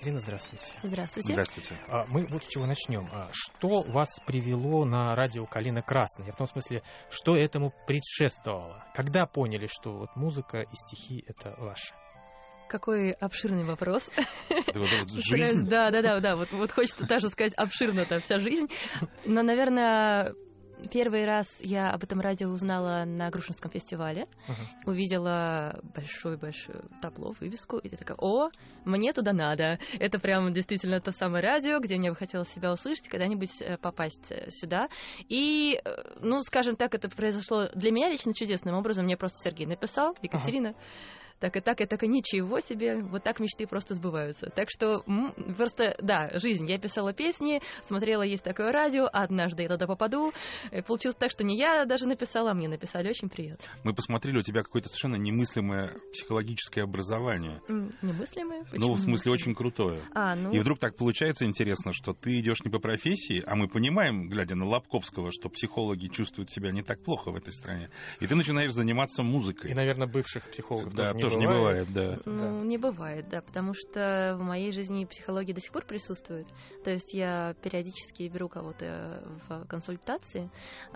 Екатерина, здравствуйте. Здравствуйте. Здравствуйте. Мы вот с чего начнем. Что вас привело на радио «Калина Красная»? В том смысле, что этому предшествовало? Когда поняли, что вот музыка и стихи — это ваше? Какой обширный вопрос. Жизнь? Да. Вот хочется даже сказать, обширно-то вся жизнь. Но, наверное, первый раз я об этом радио узнала на Грушинском фестивале. Увидела большую-большую табло, вывеску, и я такая: о, мне туда надо. Это прям действительно то самое радио, где мне бы хотелось себя услышать, когда-нибудь попасть сюда. И, скажем так, это произошло для меня лично чудесным образом. Мне просто Сергей написал: Екатерина, так и ничего себе, вот так мечты просто сбываются. Так что просто, да, жизнь. Я писала песни, смотрела «Есть такое радио», однажды я туда попаду. И получилось так, что не я даже написала, а мне написали. Очень приятно. Мы посмотрели, у тебя какое-то совершенно немыслимое психологическое образование. Немыслимое? Почему? В смысле, очень крутое. И вдруг так получается интересно, что ты идешь не по профессии, а мы понимаем, глядя на Лобковского, что психологи чувствуют себя не так плохо в этой стране. И ты начинаешь заниматься музыкой. И, наверное, бывших психологов тоже не бывает, да. Не бывает, да, потому что в моей жизни психология до сих пор присутствует. То есть я периодически беру кого-то в консультации,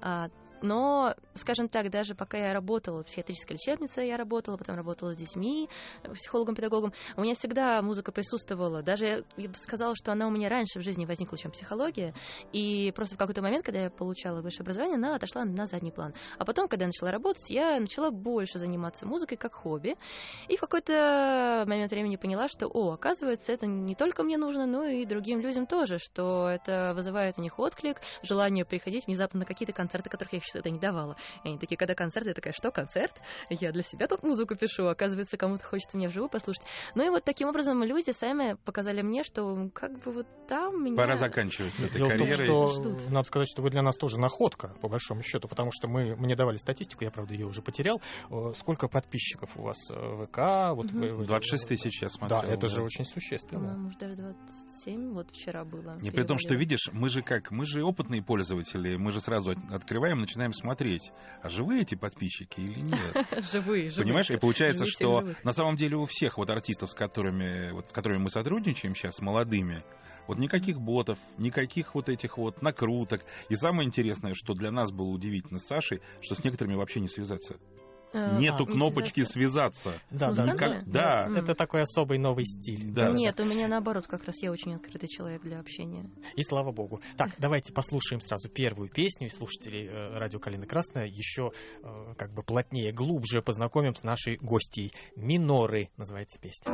но, скажем так, даже пока я работала в психиатрической лечебнице, потом работала с детьми, психологом-педагогом, у меня всегда музыка присутствовала. Даже я бы сказала, что она у меня раньше в жизни возникла, чем психология. И просто в какой-то момент, когда я получала высшее образование, она отошла на задний план. А потом, когда я начала работать, я начала больше заниматься музыкой как хобби. И в какой-то момент времени поняла, что, оказывается, это не только мне нужно, но и другим людям тоже, что это вызывает у них отклик, желание приходить внезапно на какие-то концерты, которых я это не давала. И они такие: когда концерт? Я такая: что концерт? Я для себя тут музыку пишу. Оказывается, кому-то хочется меня вживую послушать. Ну и вот таким образом люди сами показали мне, что как бы вот там меня... Пора заканчивать с этой Дело карьерой. в том, что надо сказать, что вы для нас тоже находка, по большому счету, потому что мне давали статистику, я, правда, ее уже потерял. Сколько подписчиков у вас в ВК? 26 тысяч, я смотрел. Да, это же очень существенно. Может, даже 27, вот вчера было. Не при том, что, видишь, мы же опытные пользователи, мы же сразу открываем, начинаем смотреть, а живые эти подписчики или нет. Живые. Понимаешь, и получается, что на самом деле у всех вот артистов, с которыми мы сотрудничаем сейчас, с молодыми, вот никаких ботов, никаких вот этих вот накруток. И самое интересное, что для нас было удивительно с Сашей, что с некоторыми вообще не связаться. Нету кнопочки связаться. Да. Это такой особый новый стиль. Да. Нет, у меня наоборот, как раз я очень открытый человек для общения. И слава богу. Так, давайте послушаем сразу первую песню, и слушателей радио «Калина Красная» еще как бы плотнее, глубже познакомим с нашей гостьей. «Миноры» называется песня.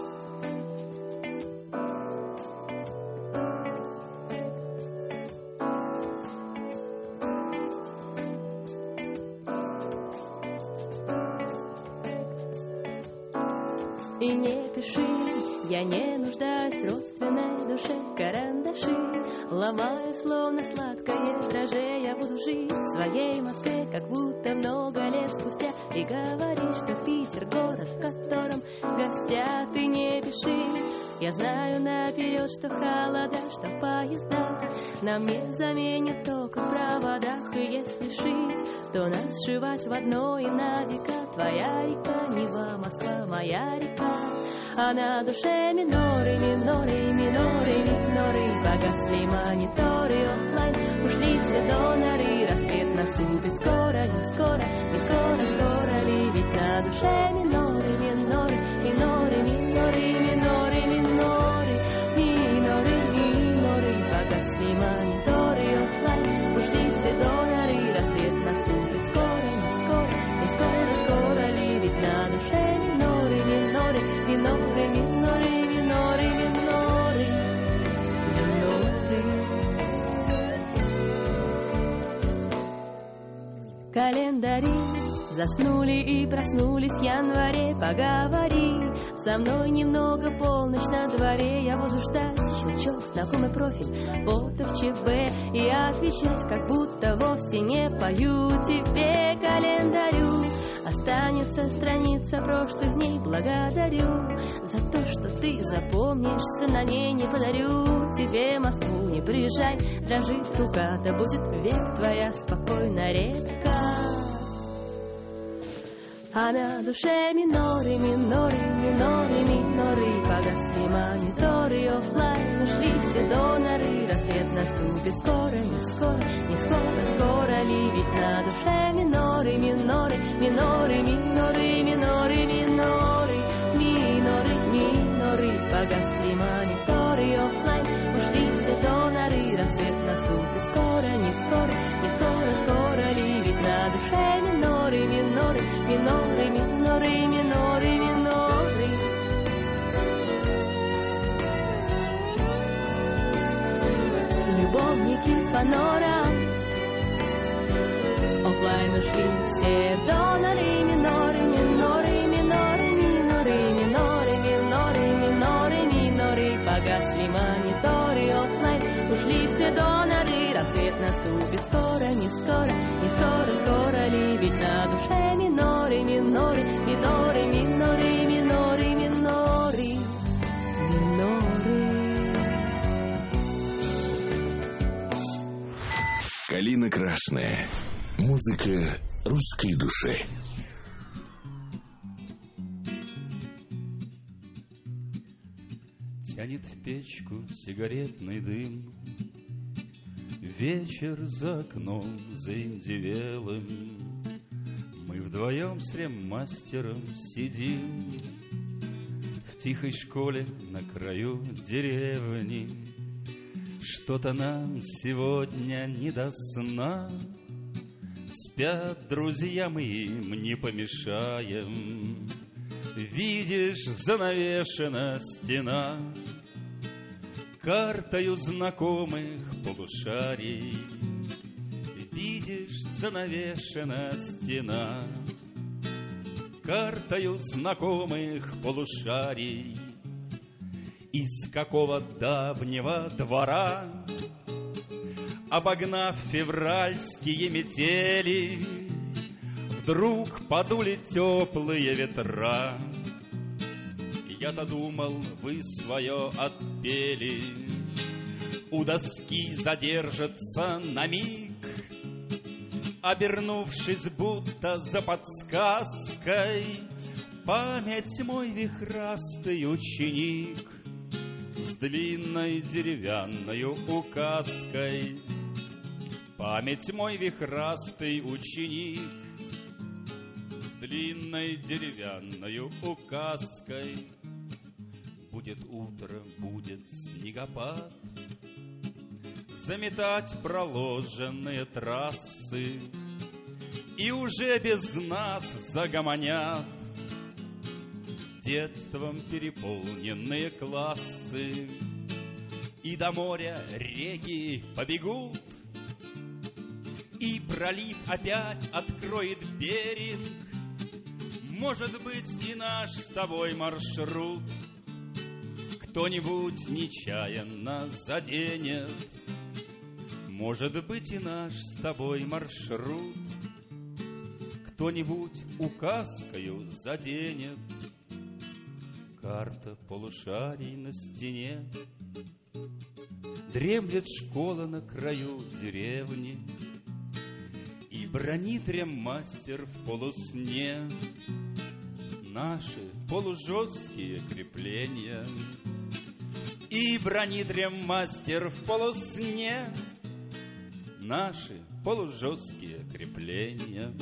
И не пиши, я не нуждаюсь в родственной душе. Карандаши ломаю, словно сладкое дрожжи. Я буду жить в своей Москве, как будто много лет спустя, и говорить, что Питер — город, в котором гостят. И не пиши, я знаю наперед, что в холодах, что в поездах нам не заменит ток в проводах. И если шить, то нас сшивать в одно и на века. Твоя река Нева, Москва, моя река. А на душе миноры, миноры, миноры, миноры. Погасли мониторы онлайн, ушли все доноры. Рассвет наступит скоро, не скоро, не скоро, скоро ли? Ведь на душе миноры, миноры, миноры, миноры, миноры, миноры, миноры, миноры. Погасли мониторы онлайн, ушли все доноры. Рассвет наступит скоро, не скоро, не скоро, скоро ли? Ведь на душе миноры, миноры, миноры, миноры, миноры, миноры, миноры. Календари заснули и проснулись в январе. Поговори со мной немного, полночь на дворе. Я буду ждать щелчок, знакомый профиль, фото в ЧБ, и отвечать, как будто вовсе не пою тебе. Календарю останется страница прошлых дней. Благодарю за то, что ты запомнишься, на ней не подарю тебе Москву. Не приезжай, дрожит рука, да будет век твоя спокойная река. А на душе миноры, миноры, миноры, миноры. Погасли мониторы, оффлайн, ушли все доноры. Рассвет наступит скоро, не скоро, не скоро, скоро ли? Ведь на душе миноры, миноры, миноры, миноры, миноры, миноры, миноры, миноры. Погасли мониторы, оффлайн, ушли все доноры. Рассвет наступит скоро, не скоро, не скоро, скоро ли? Ведь на душе миноры, миноры, миноры, миноры, миноры, миноры. Любовники панорам, оффлайн ушли все доноры, миноры, миноры, миноры, миноры, миноры, миноры, миноры, миноры. Погасли мониторы, оффлайн, ушли все доноры. Рассвет наступит скоро, не скоро, не скоро, скоро ли? Ведь на душе миноры, миноры, миноры, миноры, миноры, миноры, миноры. Калина красная. Музыка русской души. Тянет в печку сигаретный дым. Вечер за окном заиндевелым. Мы вдвоем с реммастером сидим в тихой школе на краю деревни. Что-то нам сегодня не до сна. Спят друзья, мы им не помешаем. Видишь, занавешена стена картою знакомых полушарий. Видишь, занавешена стена картою знакомых полушарий. Из какого давнего двора, обогнав февральские метели, вдруг подули теплые ветра. Я-то думал, вы свое отпели. У доски задержится на миг, обернувшись будто за подсказкой. Память мой вихрастый ученик с длинной деревянной указкой. Память мой вихрастый ученик с длинной деревянной указкой. Будет утро, будет снегопад, заметать проложенные трассы, и уже без нас загомонят детством переполненные классы. И до моря реки побегут, и пролив опять откроет берег. Может быть, и наш с тобой маршрут кто-нибудь нечаянно заденет. Может быть, и наш с тобой маршрут кто-нибудь указкою заденет. Карта полушарий на стене, дремлет школа на краю деревни, и бронит реммастер в полусне наши полужесткие крепления. И бронит реммастер в полусне наши полужесткие крепления.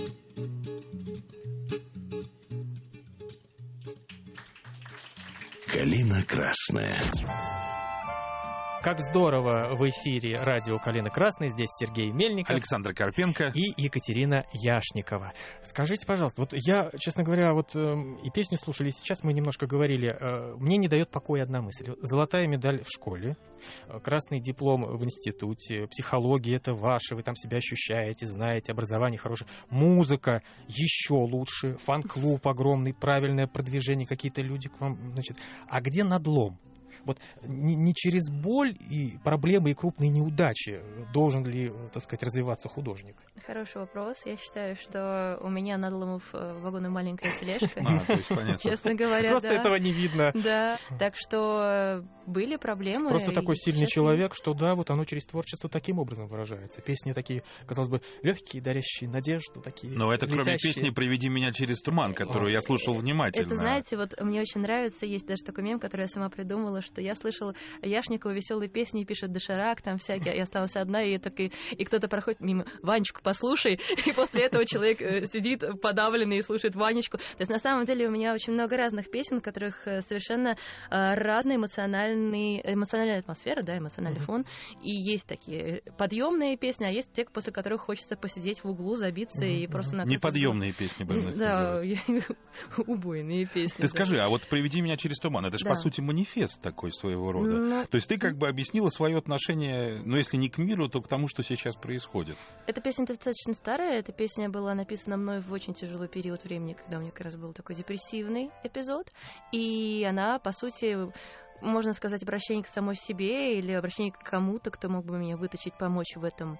Калина красная. Как здорово в эфире радио «Калина красная». Здесь Сергей Мельников, Александр Карпенко и Екатерина Яшникова. Скажите, пожалуйста, вот я, честно говоря, вот и песню слушали, и сейчас мы немножко говорили, мне не дает покоя одна мысль. Золотая медаль в школе, красный диплом в институте, психология — это ваше, вы там себя ощущаете, знаете, образование хорошее, музыка еще лучше, фан-клуб огромный, правильное продвижение, какие-то люди к вам, значит. А где надлом? Вот не через боль и проблемы и крупные неудачи должен ли, так сказать, развиваться художник? Хороший вопрос. Я считаю, что у меня надломов вагон маленькая тележка. То есть понятно. Честно говоря, Просто этого не видно. Да, так что были проблемы. Просто такой сильный человек, что да, вот оно через творчество таким образом выражается. Песни такие, казалось бы, легкие, дарящие надежду, такие Но это летящие. кроме песни «Проведи меня через туман», которую я слушал внимательно. Это, знаете, вот мне очень нравится, есть даже такой мем, который я сама придумала, что я слышала Яшникова веселые песни, пишет Доширак, там всякие, я осталась одна, и кто-то проходит мимо, Ванечку послушай, и после этого человек сидит подавленный и слушает Ванечку. То есть на самом деле у меня очень много разных песен, в которых совершенно разная эмоциональная атмосфера, да, эмоциональный фон, и есть такие подъемные песни, а есть те, после которых хочется посидеть в углу, забиться и просто накрыться. Неподъемные песни, будем их да, убойные песни. Ты скажи, а вот «Проведи меня через туман», это же, по сути, манифест такой своего рода. То есть ты как бы объяснила свое отношение, ну, если не к миру, то к тому, что сейчас происходит. Эта песня достаточно старая. Эта песня была написана мной в очень тяжелый период времени, когда у меня как раз был такой депрессивный эпизод. И она, по сути, можно сказать, обращение к самой себе или обращение к кому-то, кто мог бы меня вытащить, помочь в этом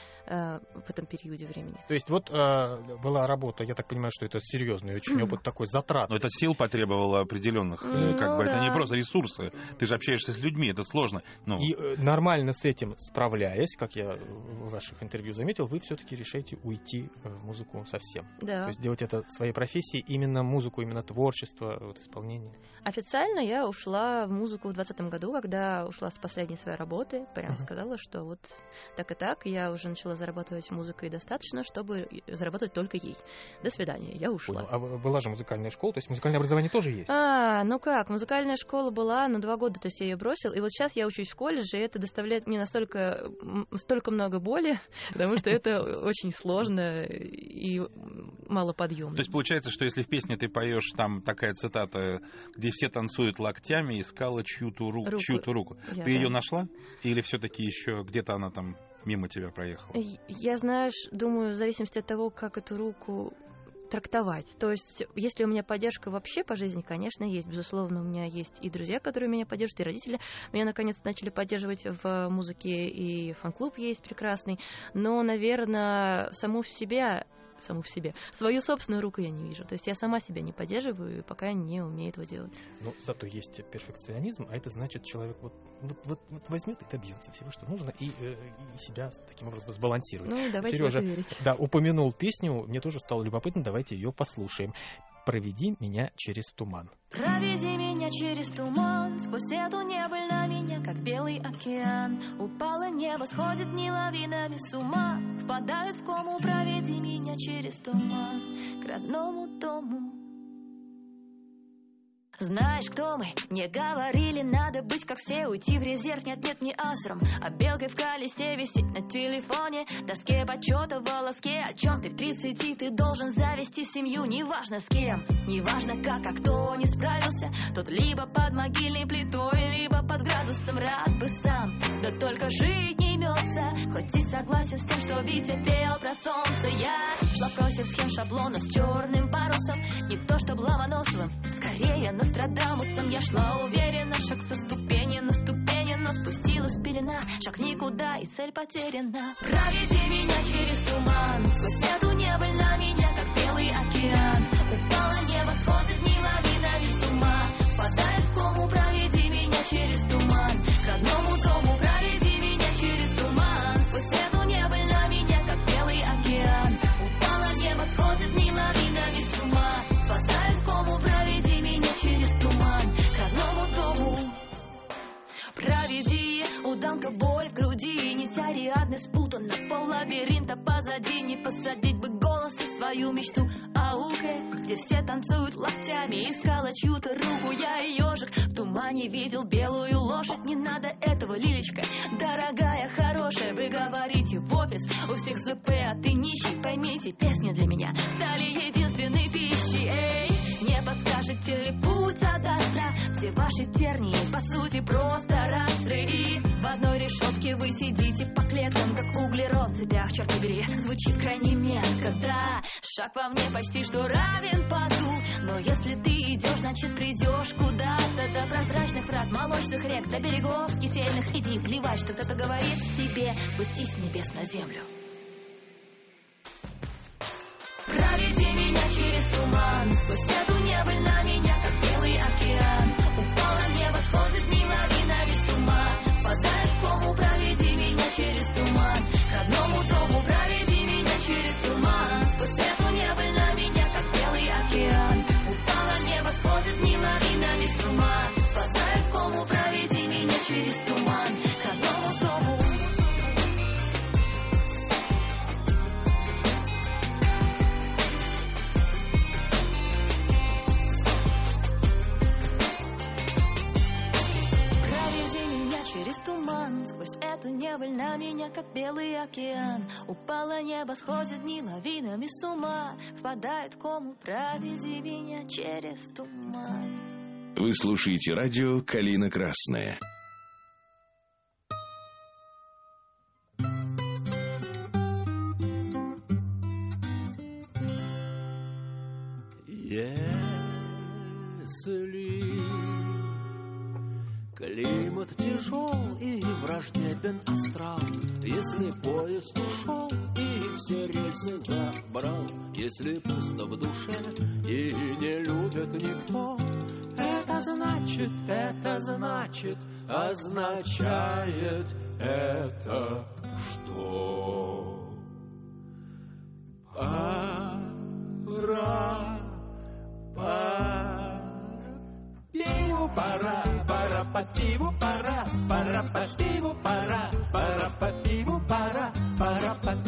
периоде времени. То есть вот была работа, я так понимаю, что это серьезный очень опыт такой затратный. Но это сил потребовало определенных, это не просто ресурсы. Ты же общаешься с людьми, это сложно. И нормально с этим справляясь, как я в ваших интервью заметил, вы все-таки решаете уйти в музыку совсем. Да. То есть делать это своей профессией, именно музыку, именно творчество, вот, исполнение. Официально я ушла в музыку в 2020 году, когда ушла с последней своей работы. Прямо сказала, что вот так и так, я уже начала зарабатывать музыкой достаточно, чтобы зарабатывать только ей. До свидания, я ушла. Понял. А была же музыкальная школа, то есть музыкальное образование тоже есть? Музыкальная школа была, 2 года, то есть я ее бросила, и вот сейчас я учусь в колледже, и это доставляет мне столько много боли, потому что это очень сложно и малоподъемно. То есть получается, что если в песне ты поешь, там такая цитата, где все танцуют локтями, искала чью-то руку. Ты ее нашла? Или все-таки еще где-то она там мимо тебя проехала? Я, думаю, в зависимости от того, как эту руку трактовать. То есть, если у меня поддержка вообще по жизни, конечно, есть. Безусловно, у меня есть и друзья, которые меня поддерживают, и родители меня, наконец, начали поддерживать в музыке, и фан-клуб есть прекрасный. Но, наверное, свою собственную руку я не вижу. То есть я сама себя не поддерживаю, пока не умею этого делать. Но зато есть перфекционизм, а это значит, человек вот возьмет и добьется всего, что нужно, и себя таким образом сбалансирует. Давайте Сережа, верить. Да, упомянул песню, мне тоже стало любопытно, давайте ее послушаем. «Проведи меня через туман». Проведи меня через туман, сквозь эту небыль на меня, как белый океан. Упало небо, сходит не лавинами с ума, впадают в кому. Проведи меня через туман к родному дому. Знаешь, кто мы? Мне говорили, надо быть как все, уйти в резерв, нет, не асром, а белкой в колесе висеть на телефоне, доске почета в волоске. О чем ты в 30, ты должен завести семью, неважно с кем, неважно как, а кто не справился, тот либо под могильной плитой, либо под градусом, рад бы сам, да только жить не имется. Хоть и согласен с тем, что Витя пел про солнце, я шла против схем шаблона с черным парусом, не то чтоб Ломоносовым, скорее Нострадамусом. Я шла уверенно, шаг со ступени на ступени, но спустилась пелена, шаг никуда и цель потеряна. Проведи меня через туман, сквозь эту небыль на меня, как белый океан. Упало небо, сходит не лавинами с ума, впадает в кому. Проведи меня через туман к родному дому. Проведи меня через туман, сквозь эту небыль на меня, как белый океан. Упало небо, сходит не лавинами с ума, впадает в кому. Проведи меня через туман к родному дому. Проведи, уданка, боль в груди, нить Ариадны спутана, пол лабиринта позади. Не посадить бы голос и свою мечту ауке, где все танцуют локтями, искала чью-то руку. Я ежик в тумане видел белую лошадь. Не надо этого, Лилечка, дорогая, хорошая. Вы говорите в офис, у всех ЗП, а ты нищий. Поймите, песни для меня стали единственной пищей. Эй, не подскажете ли путь от Астра? Все ваши тернии, по сути, просто растры. И в одной решетке вы сидите по клеткам, как углерод в цепях, черт побери. Звучит крайне метко, да. Шаг во мне почти что равен паду, но если ты идешь, значит придешь куда-то. До прозрачных врат, молочных рек, до берегов кисельных. Иди, плевать, что кто-то говорит тебе. Спустись с небес на землю. Проведи меня через туман, сквозь эту небыль на меня, как белый океан. Упала небо, сходит, не лови, навис с ума. Падает в кому, проведи меня через туман. К родному дому, проведи меня через туман. Сквозь эту небыль на меня, как белый океан. Упала небо, сходит, не лови, навис с ума. Падает в кому, проведи меня через туман. К родному дому. Через туман, сквозь эту небыль на меня, как белый океан. Упало небо, сходит дни лавинами с ума. Впадает в кому, проведи меня через туман. Вы слушаете радио «Калина Красная». Если климат тяжел и враждебен астрал, если поезд ушел и все рельсы забрал, если пусто в душе и не любит никто, это значит, означает это что? Пора по пиву, пора по пиву, пора по пиву, пора по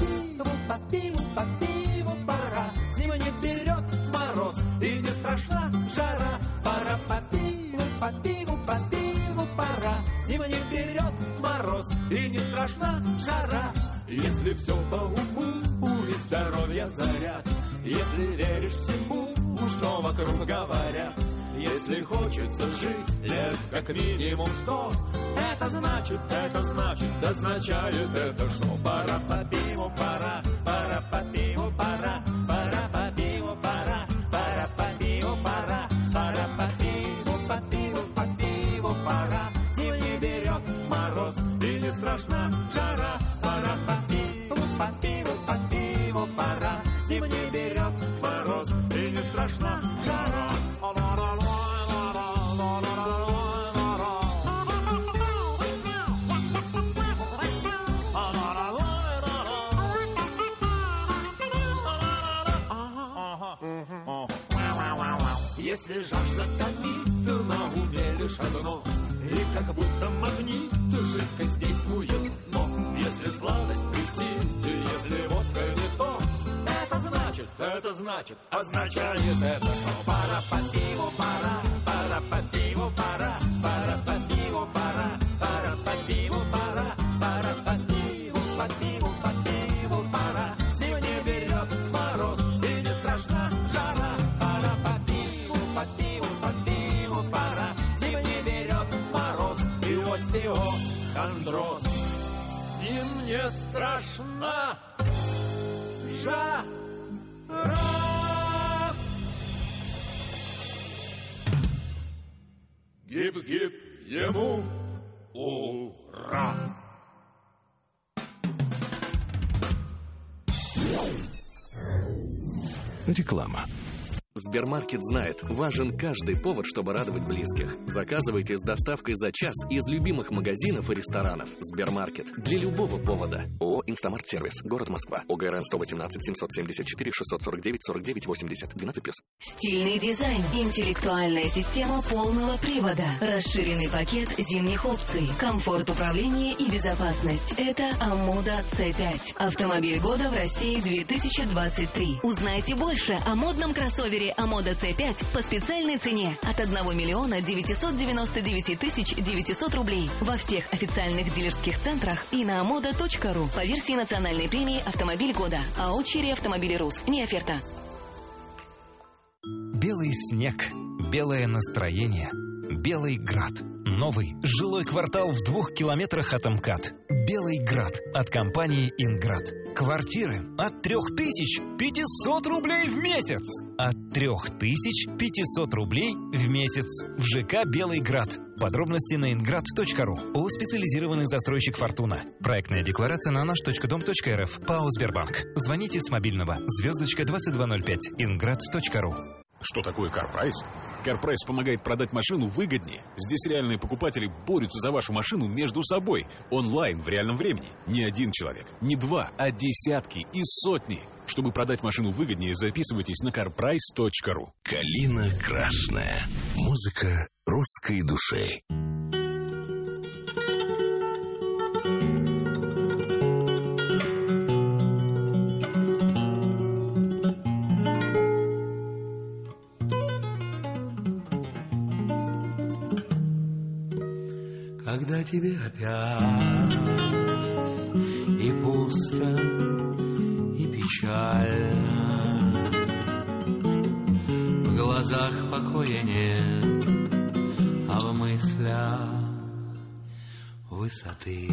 пиву, пора. Зима не берет мороз и не страшна жара. Пора по пиву, пора. Зима не берет мороз и не страшна жара. Если все по уму и здоровья заряд, если веришь всему, что вокруг говорят, если хочется жить лет как минимум 100, это значит, означает это что? Пора по пиву, пора по пиву, пора по пиву, пора по пиву, пора по пиву, пора. Зима не берет мороз и не страшна жара. Пора по пиву, пора. Зима не берет мороз и не страшна жара. Если жажда томит, на уме лишь одно, и как будто магнит жидкость действует, но если сладость прийти, если водка не то, это значит, означает это что? Пора по пиву, пора по пиву, пора по пиву, пора по пиву, пора по пиву, пора. Зима не берет мороз и не страшна жара. Пора по пиву, пора. Зима не берет мороз и остеохондроз. Им не страшна жара. Гип-гип ему ура! Реклама. Сбермаркет знает, важен каждый повод, чтобы радовать близких. Заказывайте с доставкой за час из любимых магазинов и ресторанов. Сбермаркет. Для любого повода. ООО «Инстамарт-сервис». Город Москва. ОГРН 118 774 649 49 80. 12+. Стильный дизайн. Интеллектуальная система полного привода. Расширенный пакет зимних опций. Комфорт управления и безопасность. Это Амода C5. Автомобиль года в России 2023. Узнайте больше о модном кроссовере Амода C5 по специальной цене от 1 миллиона 999 тысяч 900 рублей во всех официальных дилерских центрах и на amoda.ru по версии национальной премии «Автомобиль года». АО «Черри Автомобили РУС». Не оферта. Белый снег, белое настроение, Белый Град. Новый жилой квартал в 2 километрах от МКАД. Белый Град от компании «Инград». Квартиры от 3500 рублей в месяц. От 3500 рублей в месяц в ЖК «Белый Град». Подробности на ingrad.ru. ООО «Специализированный застройщик «Фортуна». Проектная декларация на наш.дом.рф. ПАО «Сбербанк». Звоните с мобильного *2205 ingrad.ru. Что такое CarPrice? CarPrice помогает продать машину выгоднее. Здесь реальные покупатели борются за вашу машину между собой. Онлайн, в реальном времени. Не один человек, не два, а десятки и сотни. Чтобы продать машину выгоднее, записывайтесь на carprice.ru. Калина красная. Музыка русской души. Когда тебе опять и пусто, и печально, в глазах покоя нет, а в мыслях высоты.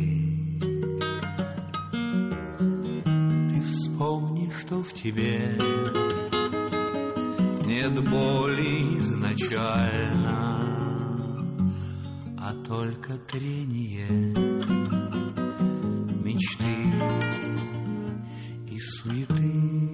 Ты вспомни, что в тебе нет боли изначально, а только трение мечты и суеты.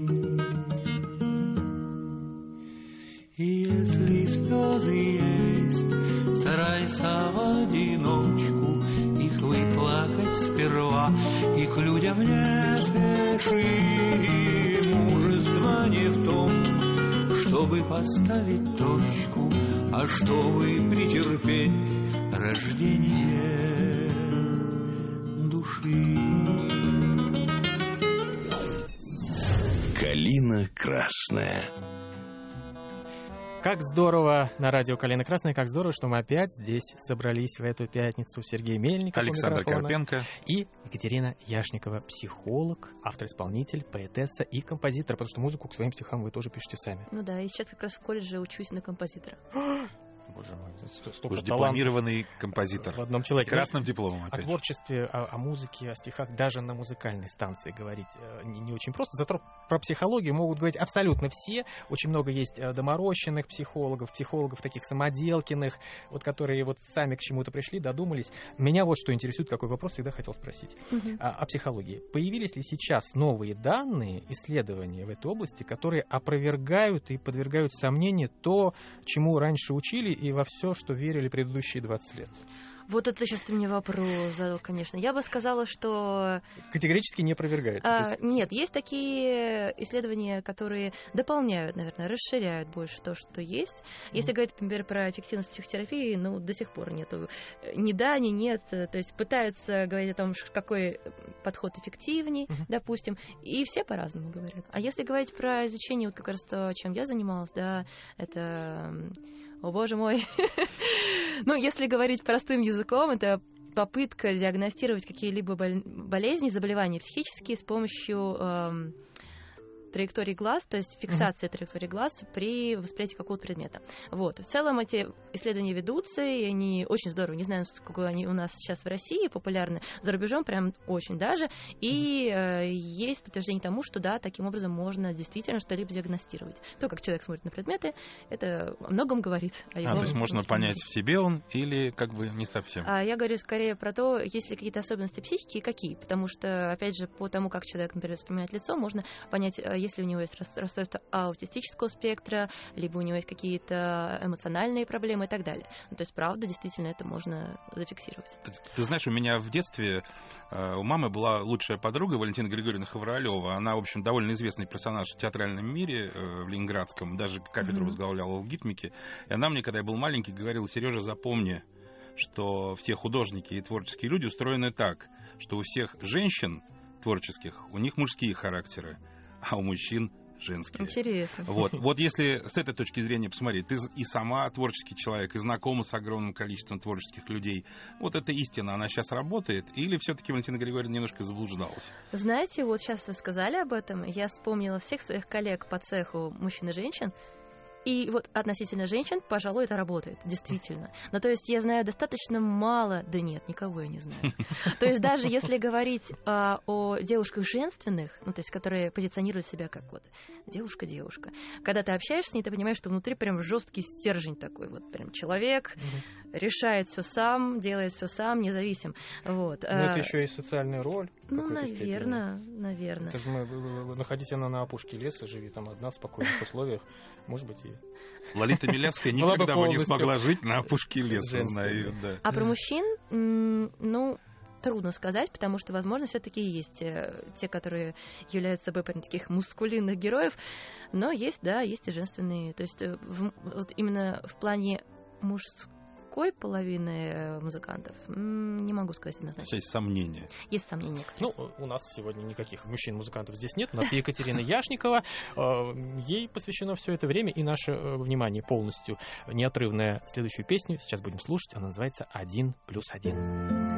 И если слезы есть, старайся в одиночку их выплакать сперва, и к людям не спеши. Мужество не в том, чтобы поставить точку, а чтобы претерпеть рождение души. Калина красная. Как здорово на радио «Калина красная», как здорово, что мы опять здесь собрались в эту пятницу. Сергей Мельников, Александр Карпенко и Екатерина Яшникова, психолог, автор-исполнитель, поэтесса и композитор, потому что музыку к своим стихам вы тоже пишете сами. Ну да, и сейчас как раз в колледже учусь на композитора. Боже мой, уж дипломированный композитор. В одном человеке. С красным дипломом опять. О творчестве, о музыке, о стихах даже на музыкальной станции говорить не очень просто. Зато про психологию могут говорить абсолютно все. Очень много есть доморощенных психологов таких самоделкиных, вот, которые вот сами к чему-то пришли, додумались. Меня вот что интересует, какой вопрос всегда хотел спросить. О психологии. Появились ли сейчас новые данные, исследования в этой области, которые опровергают и подвергают сомнению то, чему раньше учили, и во все, что верили предыдущие 20 лет? Вот это сейчас ты мне вопрос задал, конечно. Я бы сказала, что... Категорически не опровергается. Нет, есть такие исследования, которые дополняют, наверное, расширяют больше то, что есть. Если говорить, например, про эффективность психотерапии, ну, до сих пор нету ни да, ни нет. То есть пытаются говорить о том, какой подход эффективней, допустим, и все по-разному говорят. А если говорить про изучение, вот как раз то, чем я занималась, да, это... О, боже мой. Ну, если говорить простым языком, это попытка диагностировать какие-либо болезни, заболевания психические с помощью траектории глаз, то есть фиксация траектории глаз при восприятии какого-то предмета. Вот. В целом эти исследования ведутся, и они очень здорово. Не знаю, сколько они у нас сейчас в России популярны, за рубежом прям очень даже. И есть подтверждение тому, что да, таким образом можно действительно что-либо диагностировать. То, как человек смотрит на предметы, это о многом говорит. То есть можно понять, в себе он или как бы не совсем? Я говорю скорее про то, есть ли какие-то особенности психики и какие. Потому что, опять же, по тому, как человек, например, воспринимает лицо, можно понять, если у него есть расстройство аутистического спектра, либо у него есть какие-то эмоциональные проблемы и так далее. Ну, то есть, правда, действительно, это можно зафиксировать. Ты знаешь, у меня в детстве у мамы была лучшая подруга Валентина Григорьевна Хавралева. Она, в общем, довольно известный персонаж в театральном мире в Ленинградском. Даже кафедру возглавляла в ГИТМИКе. И она мне, когда я был маленький, говорила: Сережа, запомни, что все художники и творческие люди устроены так, что у всех женщин творческих, у них мужские характеры, а у мужчин женские. Интересно. Вот если с этой точки зрения посмотреть, ты и сама творческий человек, и знакома с огромным количеством творческих людей. Вот эта истина, она сейчас работает? Или все-таки Валентина Григорьевна немножко заблуждалась? Знаете, вот сейчас вы сказали об этом, я вспомнила всех своих коллег по цеху мужчин и женщин, И вот относительно женщин, пожалуй, это работает, действительно. Но то есть я знаю достаточно мало, да нет, никого я не знаю. То есть даже если говорить о девушках женственных, ну то есть которые позиционируют себя как вот девушка-девушка, когда ты общаешься с ней, ты понимаешь, что внутри прям жесткий стержень такой, вот прям человек решает все сам, делает все сам, независим. Вот. Но это еще и социальная роль. Ну, наверное. Это же находись она на опушке леса, живи там одна в спокойных условиях, может быть, и... Лолита Милявская никогда бы не смогла жить на опушке леса, знаю, да. А про мужчин, ну, трудно сказать, потому что, возможно, все-таки есть те, которые являются собой таких мускулинных героев, но есть, да, есть и женственные. То есть вот именно в плане мужской половины музыкантов не могу сказать однозначно. Есть сомнения. Есть сомнения. Ну, у нас сегодня никаких мужчин-музыкантов здесь нет. У нас Екатерина Яшникова. Ей посвящено все это время, и наше внимание полностью неотрывное. Следующую песню сейчас будем слушать. Она называется «1+1».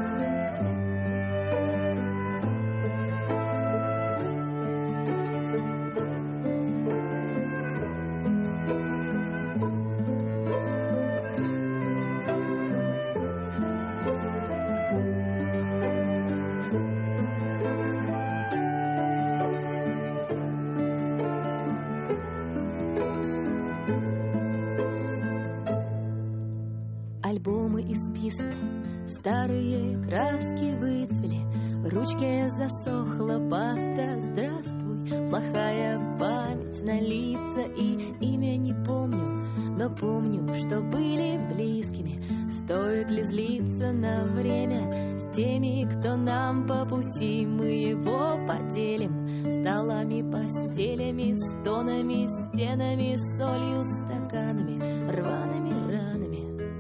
Старые краски выцвели, в ручке засохла паста. Здравствуй, плохая память на лица, и имя не помню, но помню, что были близкими. Стоит ли злиться на время с теми, кто нам по пути? Мы его поделим столами, постелями, стонами, стенами, солью, стаканами, рваными ранами.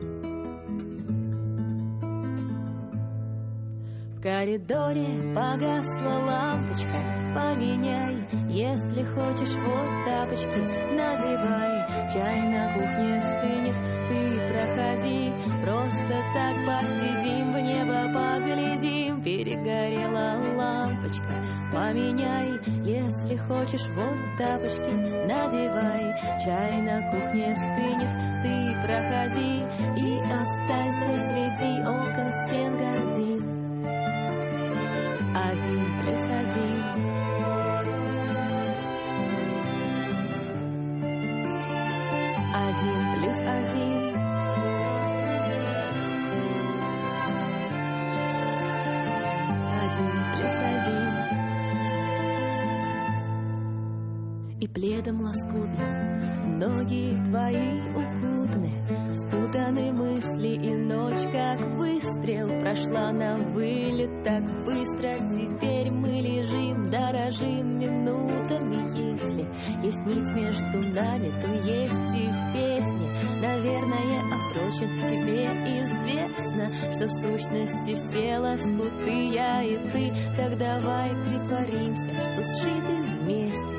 В коридоре погасла лампочка, поменяй, если хочешь, вот тапочки надевай. Чай на кухне стынет, ты проходи, просто так посидим, в небо поглядим. Перегорела лампочка, поменяй, если хочешь, вот тапочки надевай. Чай на кухне стынет, ты проходи и останься среди окон, стен, гардин. 1+1. 1+1. 1+1. И пледом лоскутным ноги твои укутаны, спутаны мысли, и ночь, как выстрел, прошла на вылет так быстро. Теперь мы лежим, дорожим минутами. Если есть нить между нами, то есть и в песне. Наверное, впрочем, тебе известно, что в сущности все лоскуты я и ты. Так давай притворимся, что сшиты вместе.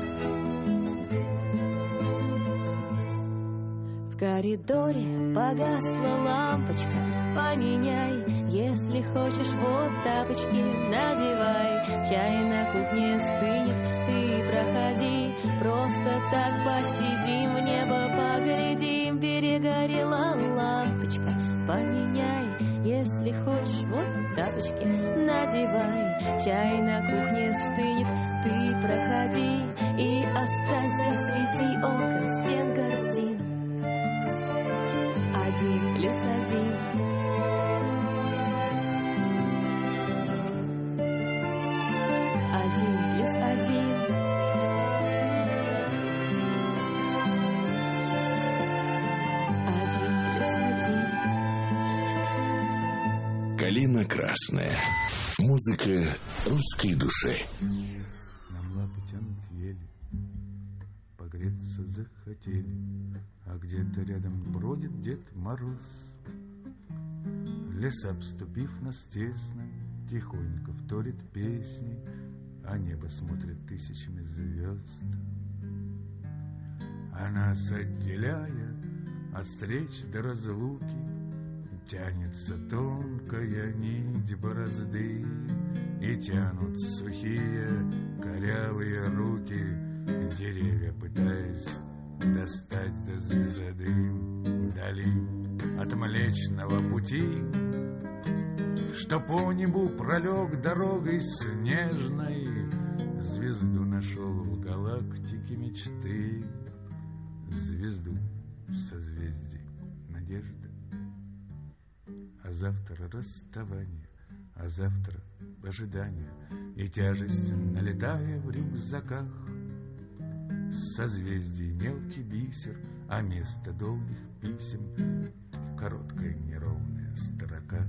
В коридоре погасла лампочка, поменяй, если хочешь, вот тапочки надевай. Чай на кухне стынет, ты проходи, просто так посидим, в небо поглядим. Перегорела лампочка, поменяй, если хочешь, вот тапочки надевай. Чай на кухне стынет, ты проходи и останься среди окон, стен, гардин. 1+1. 1+1. Калина красная. Музыка русской души. Нам лапы тянут ели, погреться захотели, а где-то рядом бродит Дед Мороз. Лес, обступив нас тесно, тихонько вторит песни, а небо смотрит тысячами звезд. А нас отделяя от встреч до разлуки тянется тонкая нить борозды, и тянут сухие корявые руки деревья, пытаясь достать до звезды вдали от Млечного Пути, что по небу пролег дорогой снежной, звезду нашел в галактике мечты, звезду созвездий надежды. А завтра расставание, а завтра ожидание и тяжесть, налетая в рюкзаках, созвездий мелкий бисер, а место долгих писем короткая неровная строка.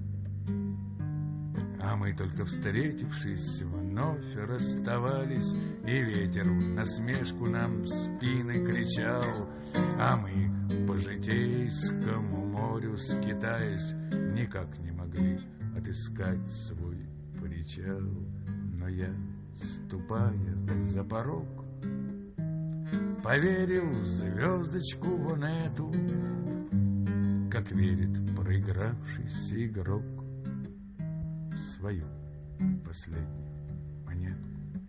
А мы только встретившись вновь расставались, и ветер в насмешку нам в спины кричал, а мы по житейскому морю скитаясь никак не могли отыскать свой причал. Но я, ступая за порог, поверил в звездочку вон эту, как верит проигравшийся игрок в свою последнюю монету.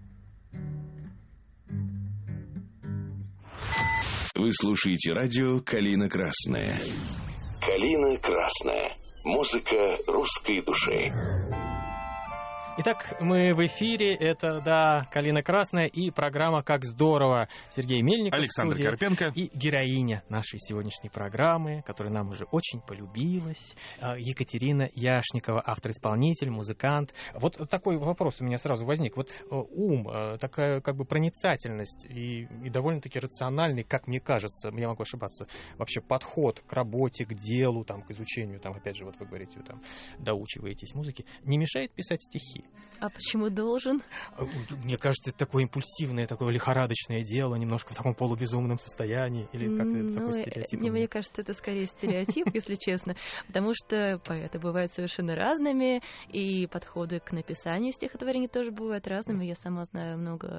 Вы слушаете радио «Калина Красная». «Калина Красная». Музыка русской души. Итак, мы в эфире, это, да, «Калина Красная» и программа «Как здорово». Сергей Мельников, Александр Карпенко и героиня нашей сегодняшней программы, которая нам уже очень полюбилась, Екатерина Яшникова, автор-исполнитель, музыкант. Вот такой вопрос у меня сразу возник. Вот ум, такая как бы проницательность и довольно-таки рациональный, как мне кажется, я могу ошибаться, вообще подход к работе, к делу, там, к изучению, там, опять же, вот вы говорите, там, доучиваетесь музыке, не мешает писать стихи? А почему должен? Мне кажется, это такое импульсивное, такое лихорадочное дело, немножко в таком полубезумном состоянии, или как-то это такой стереотип? Мне кажется, это скорее стереотип, если честно, потому что поэты бывают совершенно разными, и подходы к написанию стихотворений тоже бывают разными. Я сама знаю много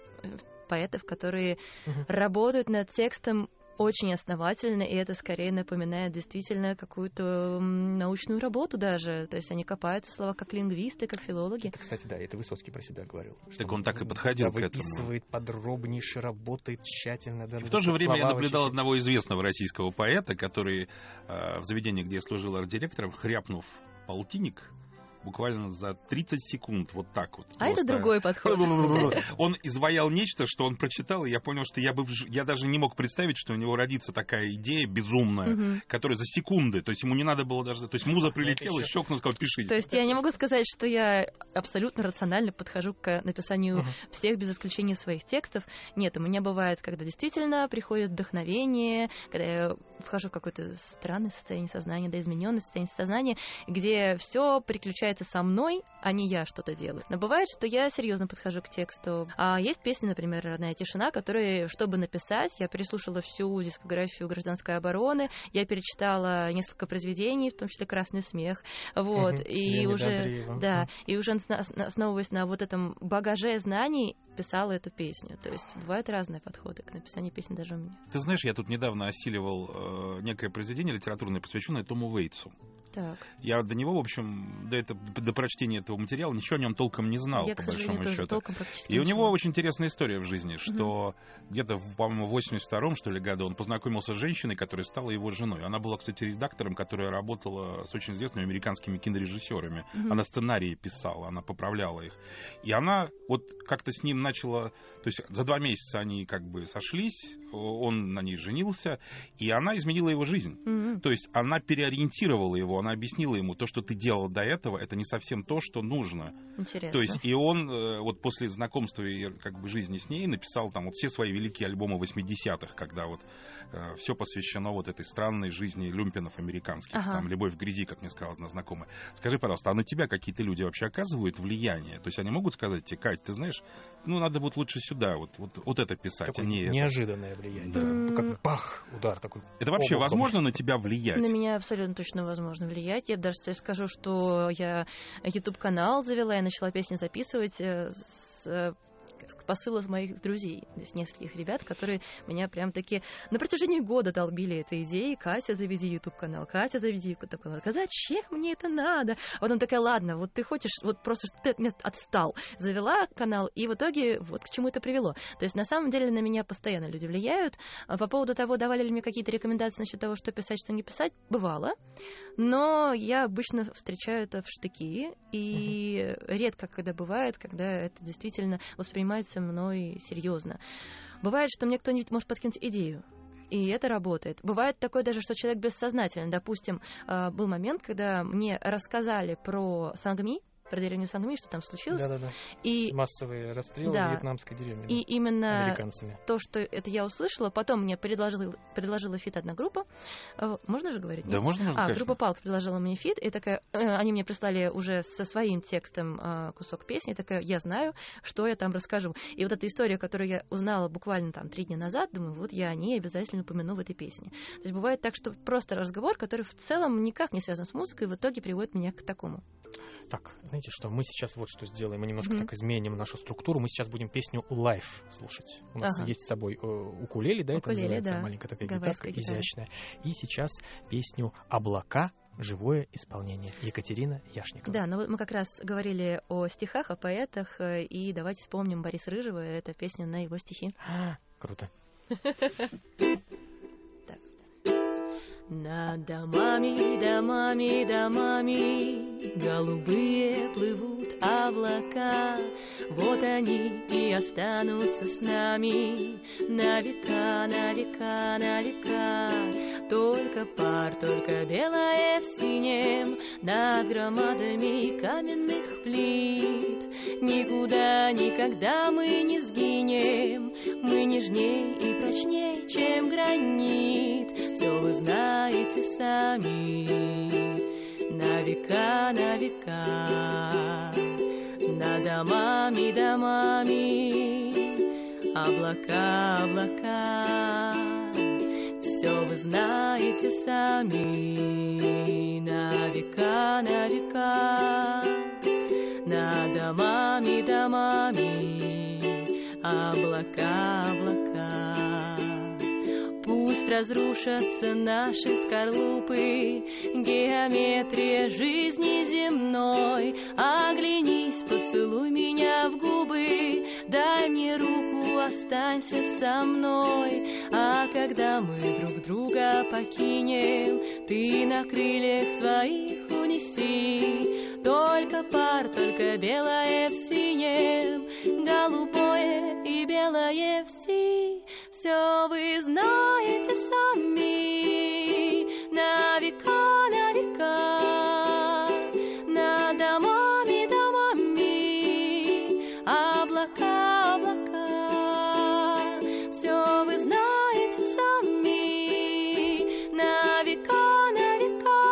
поэтов, которые работают над текстом очень основательно, и это скорее напоминает действительно какую-то научную работу даже. То есть они копаются в словах как лингвисты, как филологи. Это, кстати, да, это Высоцкий про себя говорил. Так он так и подходил к этому. Выписывает подробнейше, работает тщательно. В то же время я наблюдал одного известного российского поэта, который в заведении, где я служил арт-директором, хряпнув полтинник, буквально за 30 секунд, вот так вот. А вот это другой подход. Он изваял нечто, что он прочитал, и я понял, что я даже не мог представить, что у него родится такая идея безумная, которая за секунды, то есть ему не надо было даже... То есть муза прилетела и щелкнула, сказала, пишите. То есть я не могу сказать, что я абсолютно рационально подхожу к написанию всех без исключения своих текстов. Нет, у меня бывает, когда действительно приходит вдохновение, когда я вхожу в какое-то странное состояние сознания, да, измененное состояние сознания, где все переключается со мной, а не я что-то делаю. Но бывает, что я серьезно подхожу к тексту. А есть песни, например, «Родная тишина», которые, чтобы написать, я переслушала всю дискографию «Гражданской обороны», я перечитала несколько произведений, в том числе «Красный смех». Вот. И уже, да, и уже основываясь на вот этом багаже знаний, писала эту песню. То есть бывают разные подходы к написанию песен даже у меня. Ты знаешь, я тут недавно осиливал некое произведение литературное, посвященное Тому Вейтсу. Так. Я до него, в общем, до прочтения этого материала ничего о нем толком не знал, я, по большому счету. И у него очень интересная история в жизни, что где-то, по-моему, в 82-м, что ли, году он познакомился с женщиной, которая стала его женой. Она была, кстати, редактором, которая работала с очень известными американскими кинорежиссерами. Она сценарии писала, она поправляла их. И она вот как-то с ним начала... То есть за 2 месяца они как бы сошлись, он на ней женился, и она изменила его жизнь. То есть она переориентировала его, она объяснила ему, то, что ты делал до этого, это не совсем то, что нужно. Интересно. То есть и он вот после знакомства и как бы жизни с ней написал там вот все свои великие альбомы 80-х, когда вот все посвящено вот этой странной жизни люмпенов американских. Там «Любовь в грязи», как мне сказала одна знакомая. Скажи, пожалуйста, а на тебя какие-то люди вообще оказывают влияние? То есть они могут сказать тебе: Кать, ты знаешь, ну надо вот лучше сюда, вот это писать, такое а не неожиданное влияние. Да. Как бах, удар такой. Это вообще возможно на тебя влиять? На меня абсолютно точно возможно влиять. Я даже скажу, что я YouTube-канал завела, я начала песни записывать с посыл из моих друзей, то есть нескольких ребят, которые меня прям-таки на протяжении года долбили этой идеей: Катя, заведи YouTube-канал, Катя, заведи YouTube-канал. Зачем мне это надо? А потом такая: ладно, вот ты хочешь, вот просто ты от меня отстал. Завела канал, и в итоге вот к чему это привело. То есть на самом деле на меня постоянно люди влияют. По поводу того, давали ли мне какие-то рекомендации насчет того, что писать, что не писать, бывало. Но я обычно встречаю это в штыки, и редко когда бывает, когда это действительно воспринимается мной серьезно. Бывает, что мне кто-нибудь может подкинуть идею, и это работает. Бывает такое даже, что человек бессознательно. Допустим, был момент, когда мне рассказали про Сангми, про деревню Сангми, что там случилось. Да-да-да. И массовые расстрелы в вьетнамской деревне. И именно американцами. То, что это я услышала, потом мне предложила фит одна группа. Можно же говорить? Да, можно. Группа Палк предложила мне фит, и такая, они мне прислали уже со своим текстом кусок песни, и такая: я знаю, что я там расскажу. И вот эта история, которую я узнала буквально там 3 дня назад, думаю, вот я о ней обязательно упомяну в этой песне. То есть бывает так, что просто разговор, который в целом никак не связан с музыкой, в итоге приводит меня к такому. Так, знаете что, мы сейчас вот что сделаем, мы немножко так изменим нашу структуру, мы сейчас будем песню «Live» слушать. У нас есть с собой укулеле, да, это называется, маленькая такая гитарка, изящная. И сейчас песню «Облака», живое исполнение. Екатерина Яшникова. Да, но мы как раз говорили о стихах, о поэтах, и давайте вспомним Бориса Рыжего, это песня на его стихи. Круто. Над домами, домами, домами голубые плывут облака. Вот они и останутся с нами на века, на века, на века. Только пар, только белое в синем над громадами каменных плит. Никуда, никогда мы не сгинем, мы нежней и прочней, чем гранит. Все вы знаете сами, на века, на века. Над домами, домами, облака, облака. Все вы знаете сами, на века, на века. Над домами, домами, облака, облака. Пусть разрушатся наши скорлупы, геометрия жизни земной. Оглянись, поцелуй меня в губы, дай мне руку, останься со мной. А когда мы друг друга покинем, ты на крыльях своих унеси. Только пар, только белое в синем, голубое и белое в си. Все вы знаете сами, на века, на века. Над домами, домами, облака, облака. Все вы знаете сами, на века, на века.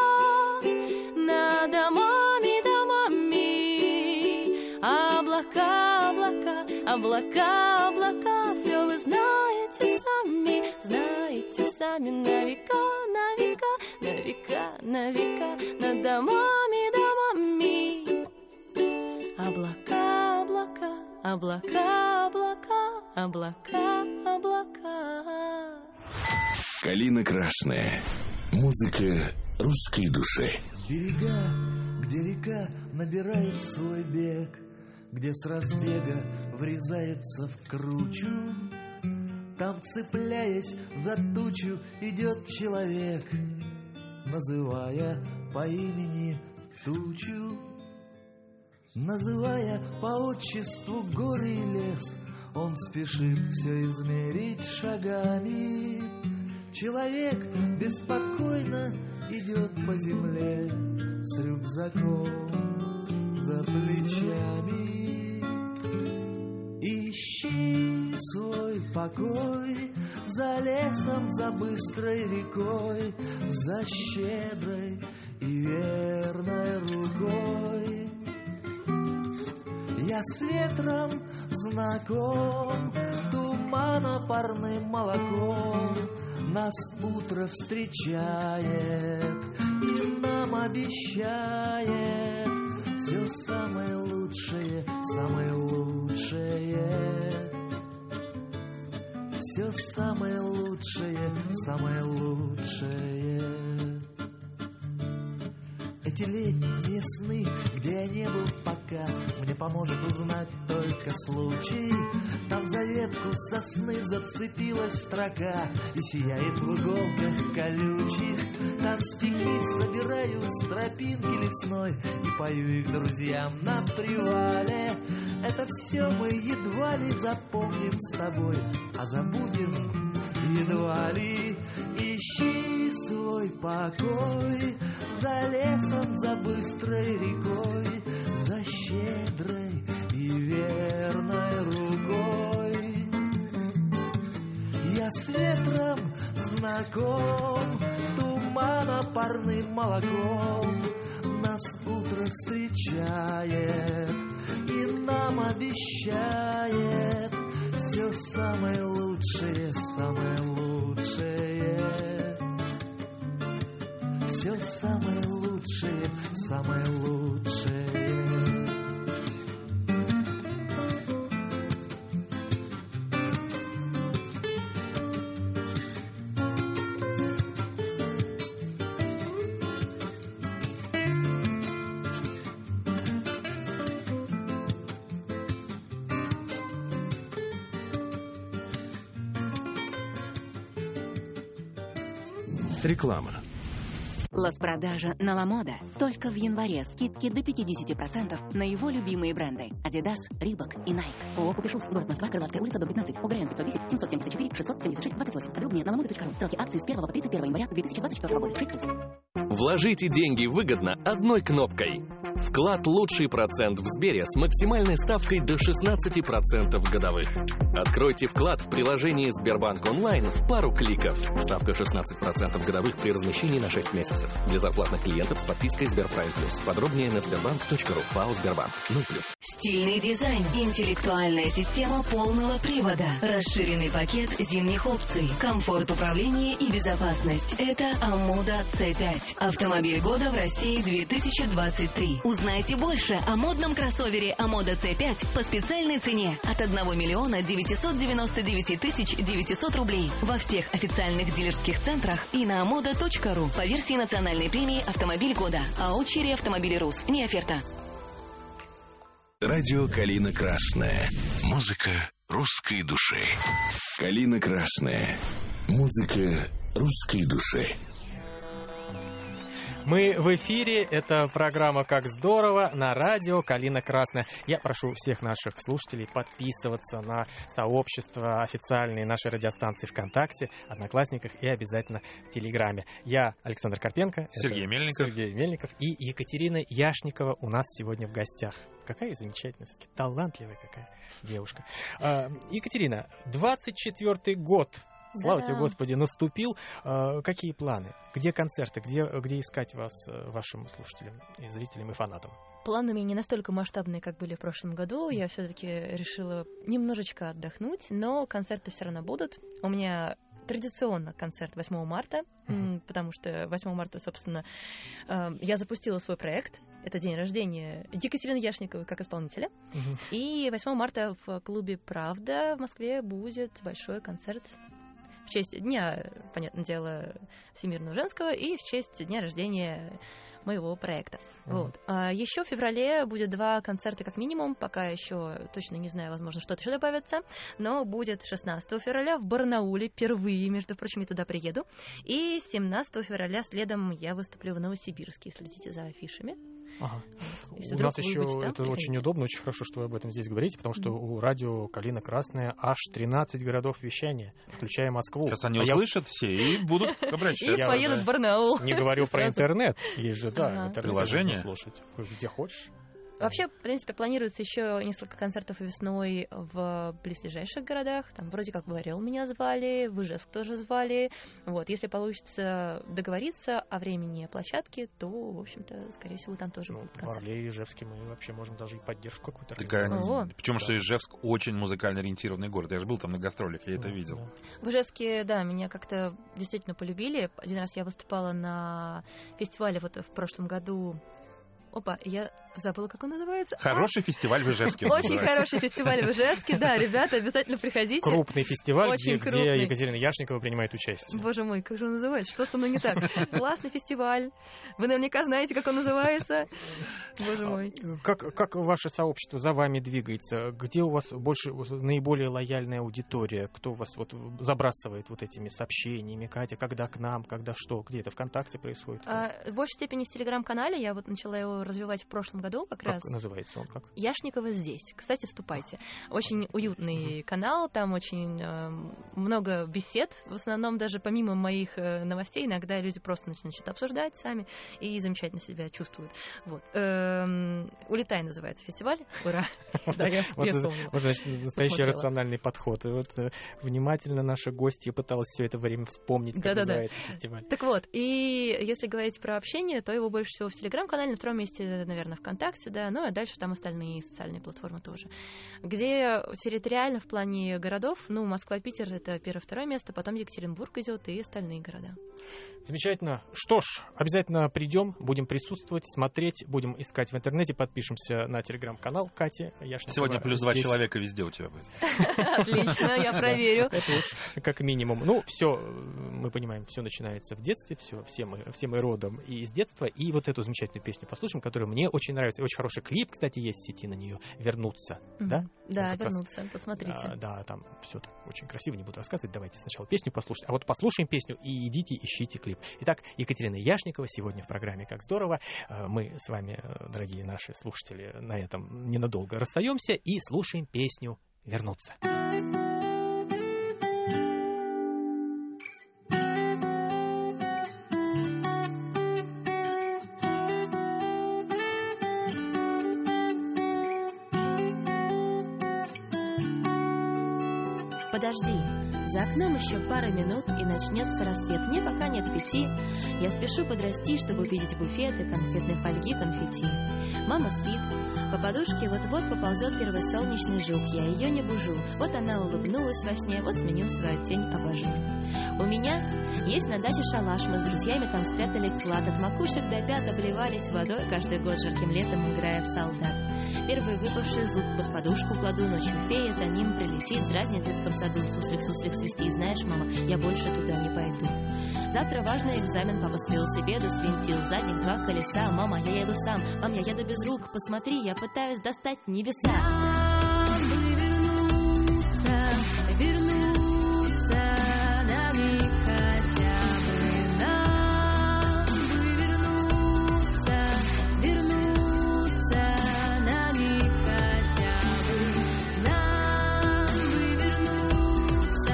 Над домами, домами, облака, облака, облака, облака. Все вы знаете сами, на века, на века, на века, на века. Над домами, домами, облака, облака, облака, облака, облака, облака. Калина Красная. Музыка русской души. Берега, где река набирает свой бег, где с разбега врезается в кручу. Там, цепляясь за тучу, идет человек, называя по имени тучу. Называя по отчеству горы и лес, он спешит все измерить шагами. Человек беспокойно идет по земле с рюкзаком за плечами. Ищи свой покой за лесом, за быстрой рекой, за щедрой и верной рукой. Я с ветром знаком, туманно-парным молоком нас утро встречает и нам обещает все самое лучшее, самое лучшее. все самое лучшее, самое лучшее. Эти летние сны, где я не был пока, мне поможет узнать только случай. Там за ветку сосны зацепилась строка и сияет в иголках колючих. Там стихи собираю с тропинки лесной и пою их друзьям на привале. Это все мы едва ли запомним с тобой, а забудем едва ли. Ищи свой покой за лесом, за быстрой рекой, за щедрой и верной рукой. Я с ветром знаком, туманно-парным молоком нас утро встречает и нам обещает все самое лучшее, самое лучшее. Все самое лучшее, самое лучшее. Реклама. Лас-продажа на Ламода. Только в январе скидки до 50% на его любимые бренды. Adidas, Reebok и Nike. ООО «Купишус», город Москва, Крылатская улица, дом 15, ОГРН 510 774 676 28. Подробнее на lamoda.ru. Сроки акции с 1 по 31 января 2024 года. 6+. Вложите деньги выгодно одной кнопкой. Вклад лучший процент в Сбере с максимальной ставкой до 16% годовых. Откройте вклад в приложении Сбербанк онлайн в пару кликов. Ставка 16% годовых при размещении на 6 месяцев. Для зарплатных клиентов с подпиской Сберпрайм Плюс. Подробнее на sberbank.ru. ПАО Сбербанк. 0+. Стильный дизайн, интеллектуальная система полного привода, расширенный пакет зимних опций, комфорт управления и безопасность. Это Амода C5. Автомобиль года в России 2023. Узнайте больше о модном кроссовере Амода C5 по специальной цене от 1 миллиона 999 тысяч 900 рублей во всех официальных дилерских центрах и на amoda.ru по версии национальной премии «Автомобиль года». АО «Черри Автомобили РУС». Не оферта. Радио «Калина Красная». Музыка русской души. «Калина Красная». Музыка русской души. Мы в эфире, это программа «Как здорово» на радио «Калина Красная». Я прошу всех наших слушателей подписываться на сообщества официальные нашей радиостанции ВКонтакте, Одноклассниках и обязательно в Телеграме. Я Александр Карпенко, Сергей Мельников и Екатерина Яшникова у нас сегодня в гостях. Какая замечательная, все-таки талантливая какая девушка. Екатерина, 24-й год. Слава тебе, Господи, наступил. Какие планы? Где концерты? Где искать вас, вашим слушателям, и зрителям, и фанатам? Планы у меня не настолько масштабные, как были в прошлом году. Я все-таки решила немножечко отдохнуть, но концерты все равно будут. У меня традиционно концерт 8 марта, потому что 8 марта, собственно, я запустила свой проект. Это день рождения Екатерины Яшниковой как исполнителя. И 8 марта в клубе «Правда» в Москве будет большой концерт в честь дня, понятное дело, Всемирного женского и в честь дня рождения моего проекта. Вот. А еще в феврале будет 2 концерта как минимум, пока еще точно не знаю, возможно, что-то еще добавится, но будет 16 февраля в Барнауле, впервые, между прочим, я туда приеду, и 17 февраля следом я выступлю в Новосибирске, следите за афишами. Ага. У нас еще это очень удобно, очень хорошо, что вы об этом здесь говорите, потому что у радио «Калина Красная» аж 13 городов вещания, включая Москву. Сейчас они услышат все и будут обращаться. И поедут в Барнаул. Не говорю про интернет. Есть же, приложение. Слушать где хочешь. Вообще, в принципе, планируется еще несколько концертов весной в близлежащих городах. Там вроде как в Орел меня звали, в Ижевск тоже звали. Вот, если получится договориться о времени площадки, то, в общем-то, скорее всего, там тоже будут концерты. В Орле и Ижевске мы вообще можем даже и поддержку какую-то организовать. Причем, что Ижевск очень музыкально ориентированный город. Я же был там на гастролях, я это видел. В Ижевске, да, меня как-то действительно полюбили. Один раз я выступала на фестивале вот в прошлом году Опа, я забыла, как он называется. Хороший фестиваль в Ижевске. Очень хороший фестиваль в Ижевске, да, ребята, обязательно приходите. Крупный фестиваль, Очень где Екатерина Яшникова принимает участие. Боже мой, как же он называется? Что со мной не так? Классный фестиваль. Вы наверняка знаете, как он называется. Боже мой. Как ваше сообщество за вами двигается? Где у вас наиболее лояльная аудитория? Кто вас забрасывает этими сообщениями? Катя, когда к нам, когда что? Где это, ВКонтакте происходит? В большей степени в Телеграм-канале. Я начала его развивать в прошлом году как раз. Как называется он? Как? Яшникова здесь. Кстати, вступайте. Очень уютный канал, там очень много бесед. В основном даже помимо моих новостей иногда люди просто начинают что-то обсуждать сами и замечательно себя чувствуют. «Улетай» называется фестиваль. Ура! Да, я вспомнила. Значит, настоящий рациональный подход. Внимательно наша гостья пыталась все это время вспомнить, как называется фестиваль. Так вот, и если говорить про общение, то его больше всего в Телеграм-канале, на втором месте, наверное, ВКонтакте, да, ну и дальше там остальные социальные платформы тоже. Где территориально в плане городов, Москва, Питер — это первое-второе место, потом Екатеринбург идет и остальные города. Замечательно. Что ж, обязательно придем, будем присутствовать, смотреть, будем искать в интернете, подпишемся на Телеграм-канал Кати Яшниковой. Сегодня +2 человека везде у тебя будет. Отлично, я проверю. Это уж как минимум. Все, мы понимаем, все начинается в детстве, все мы родом и из детства. И эту замечательную песню послушаем, которая мне очень нравится. Очень хороший клип, кстати, есть в сети на нее. «Вернуться». Да? Да, «Вернуться». Посмотрите. Да, там все очень красиво, не буду рассказывать. Давайте сначала песню послушать. А послушаем песню и идите, ищите клип. Итак, Екатерина Яшникова сегодня в программе «Как здорово». Мы с вами, дорогие наши слушатели, на этом ненадолго расстаемся и слушаем песню «Вернуться». Подожди, за окном еще пара минут, и начнется рассвет. Мне пока нет 5. Я спешу подрасти, чтобы увидеть буфеты, конфетной фольги, конфетти. Мама спит. По подушке вот-вот поползет первый солнечный жук. Я ее не бужу. Вот она улыбнулась во сне, вот сменю свою тень абажур. У меня есть на даче шалаш. Мы с друзьями там спрятали клад. От макушек до пят обливались водой каждый год жарким летом, играя в солдат. Первый выпавший зуб под подушку кладу, ночью фея за ним прилетит, дразнит в детском саду. Суслик свисти, знаешь, мама, я больше туда не пойду. Завтра важный экзамен, папа с велосипеда свинтил, задних 2 колеса, мама, я еду сам, мам, я еду без рук, посмотри, я пытаюсь достать небеса. Нам бы вернуться на миг хотя бы, нам бы вернуться на миг хотя бы, нам бы вернуться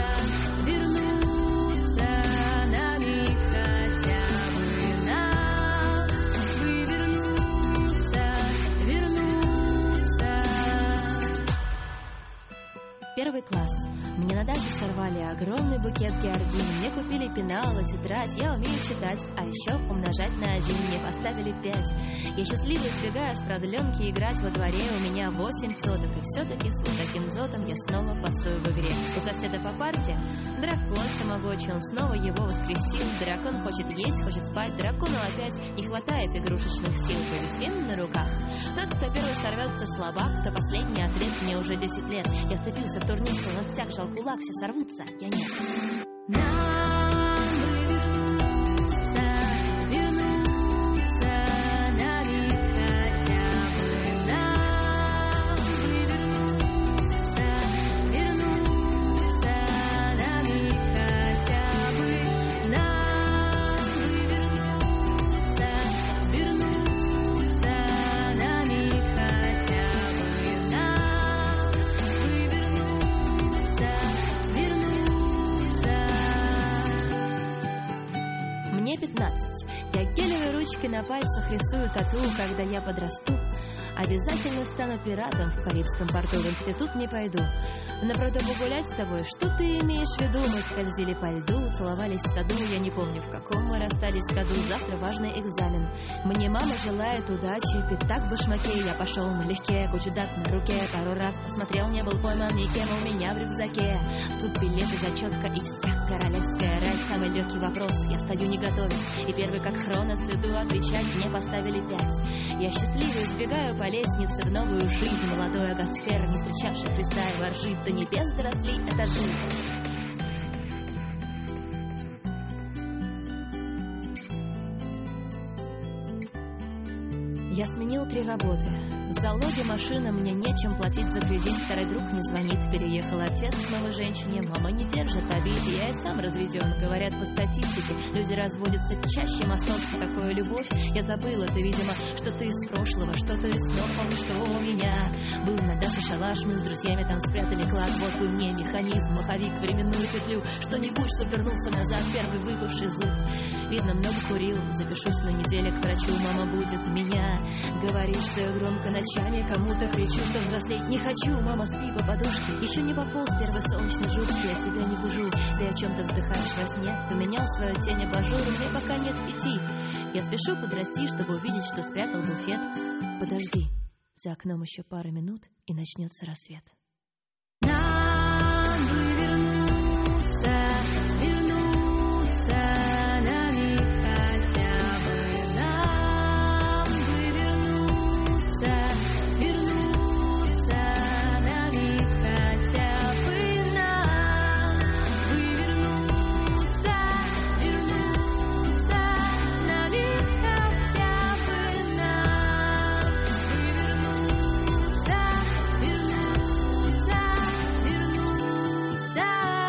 на миг хотя бы, нам бы вернуться. Первый класс. Мне на даче сорвали огромный букет георгин. Мне купили пенал и тетрадь. Я умею читать, а еще умножать на 1. Мне поставили 5. Я счастливо избегаю с продленки играть во дворе. У меня 8 соток. И все-таки с вот таким зотом я снова пасую в игре. У соседа по парте дракон тамагочи. Он снова его воскресил. Дракон хочет есть, хочет спать. Дракону опять не хватает игрушечных сил. Повисим на руках. Тот, кто первый сорвется, слабак. Кто последний отрез, мне уже 10 лет. Я вцепился в турник, словно стяг, жал кулак, все сорвутся, я нет. Нам бы вернуться на миг хотя бы, нам бы вернуться на миг хотя бы, нам бы вернуться на миг хотя бы, нам бы вернуться. Мне 15. Я гелевой ручкой на пальцах рисую тату. Когда я подрасту, Обязательно стану пиратом, в Карибском порту в институт не пойду. На пруду погулять с тобой, что ты имеешь в виду? Мы скользили по льду, целовались в саду, я не помню, в каком мы расстались году. Завтра важный экзамен. Мне мама желает удачи, ты так в башмаке, я пошел налегке, кучу дат на руке. Пару раз посмотрел, не был пойман никем, у меня в рюкзаке студ, билеты, зачетка и вся королевская рать. Самый легкий вопрос, я встаю не готовясь, и первый как Хронос иду отвечать, мне поставили 5. Я счастливый, сбегаю по лестнице в новую жизнь. Молодой агосфер, не встречавший Христа и воржит, до небес доросли этажи. Я сменил 3 работы. В залоге машина, мне нечем платить за кредит. Старый друг не звонит, переехал отец к новой женщине. Мама не держит обид, я и сам разведен. Говорят по статистике, люди разводятся чаще. Московская такая любовь, я забыла, ты, видимо, что-то из прошлого, что-то из снов. Помню, что у меня был на даче шалаш, мы с друзьями там спрятали клад. Вот бы мне механизм, маховик, временную петлю, что-нибудь, что вернулся назад, первый выпавший зуб. Видно, много курил, запишусь на неделю к врачу. Мама будет меня говорит, что я громко ночами кому-то кричу, что взрослеть не хочу. Мама, спи по подушке, еще не пополз первый солнечный жук. Я тебя не бужу, ты о чем-то вздыхаешь во сне. Поменял свою тень абажур, мне пока нет 5. Я спешу подрасти, чтобы увидеть, что спрятал буфет. Подожди, за окном еще пара минут, и начнется рассвет. Нам бы вернуться, вернуться на миг хотя бы. Нам бы вернуться, вернуться на миг хотя бы. Нам бы вернуться, вернуться на миг хотя бы. Нам бы вернуться, вернуться, вернуться.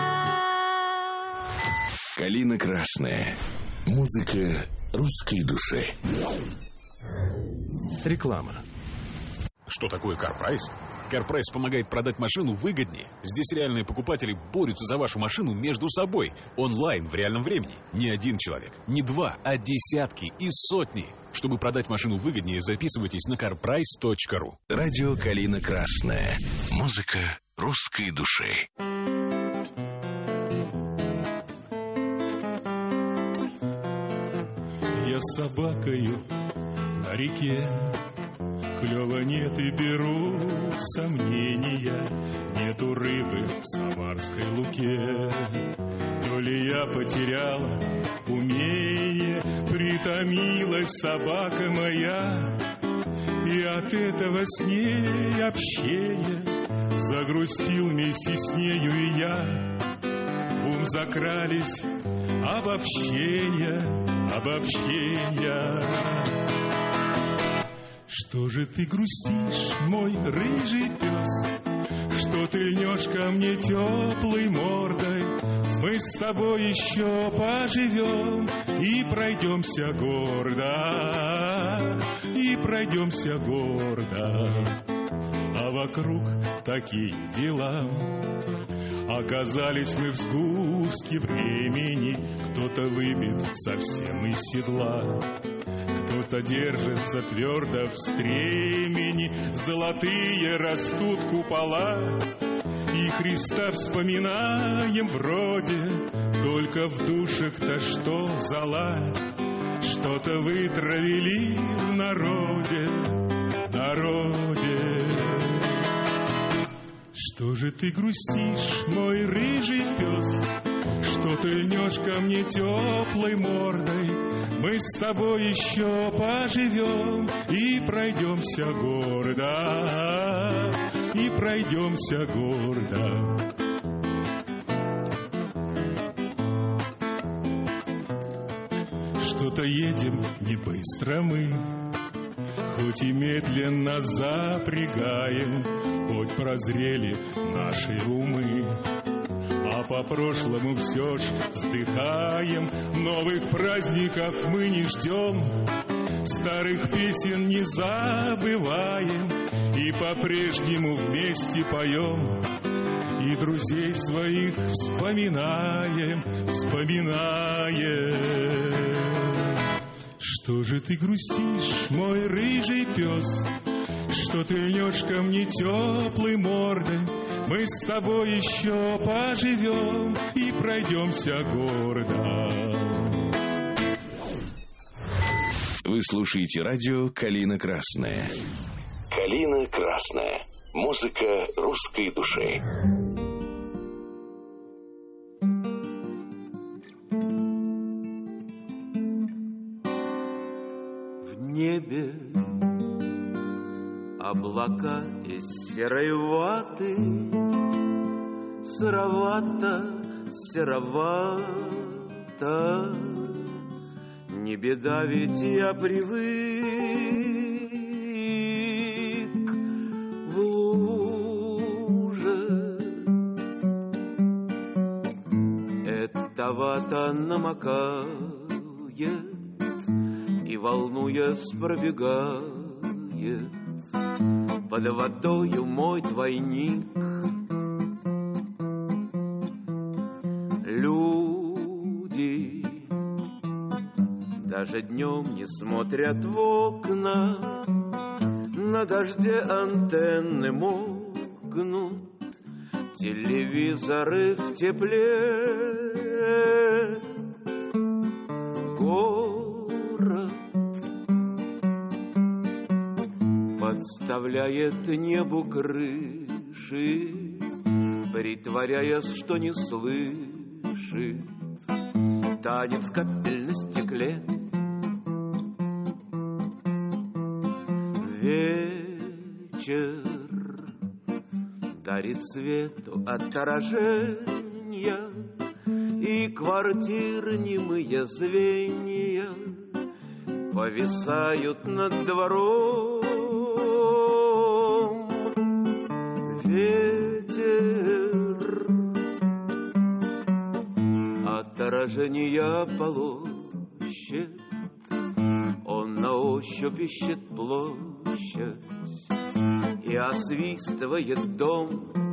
Калина Красная. Музыка русской души. Реклама. Что такое CarPrice? CarPrice помогает продать машину выгоднее. Здесь реальные покупатели борются за вашу машину между собой. Онлайн в реальном времени. Не один человек, не 2, а десятки и сотни. Чтобы продать машину выгоднее, записывайтесь на carprice.ru. Радио Калина Красная. Музыка русской души. Я с собакою на реке, клёва нет и беру сомнения. Нету рыбы в Самарской Луке. То ли я потеряла умение, притомилась собака моя, и от этого с ней общения загрустил вместе с нею и я. В ум закрались обобщения. Что же ты грустишь, мой рыжий пес? Что ты льнешь ко мне теплой мордой? Мы с тобой еще поживем и пройдемся гордо, а вокруг такие дела. Оказались мы в сгустке времени, кто-то выбит совсем из седла, кто-то держится твердо в стремени, золотые растут купола, и Христа вспоминаем вроде, только в душах-то что зола, что-то вытравили в народе. Что же ты грустишь, мой рыжий пес? Что ты льнешь ко мне теплой мордой? Мы с тобой еще поживем и пройдемся гордо, Что-то едем не быстро мы, хоть и медленно запрягаем, хоть прозрели наши умы, а по прошлому все ж вздыхаем. Новых праздников мы не ждем, старых песен не забываем, и по-прежнему вместе поем, и друзей своих вспоминаем. Что же ты грустишь, мой рыжий пес? что ты льнешь ко мне теплой мордой. Мы с тобой еще поживем и пройдемся гордо. Вы слушаете радио «Калина Красная». «Калина Красная». Музыка русской души. В небе облака из серой ваты, серовато. Не беда, ведь я привык в луже. Эта вата намокает и, волнуясь, пробегает под водою мой двойник. Люди даже днем не смотрят в окна, на дожде антенны мокнут, телевизоры в тепле. Город подставляет небу крыши, притворяясь, что не слышит. Танец капель на стекле. Вечер дарит свету отражения, и квартиры немые звенья повисают над двором. Ветер отражения полощет, он на ощупь ищет площадь и освистывает дом.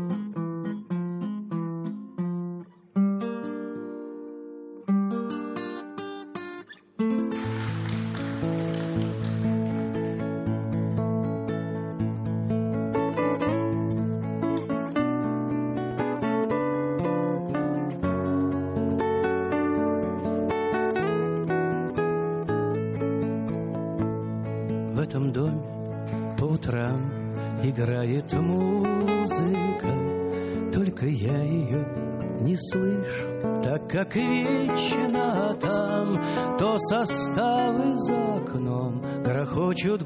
В этом доме по утрам играет музыка, только я ее не слышу, так как вечно там то составы за окном грохочут